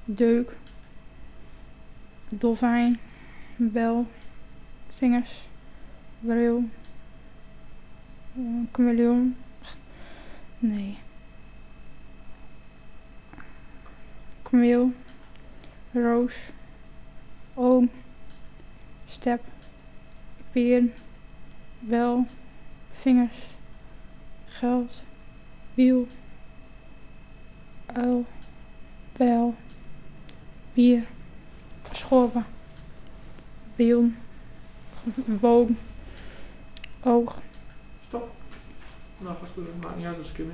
deuk, dolfijn, bel, vingers, bril, chameleon, nee, kameel, roos, oom, step, peer, bel, vingers, geld, wiel, uil, pijl, bier, schorren, pion, boom, oog. Stop. Nou, gaat goed. Maakt niet uit als ik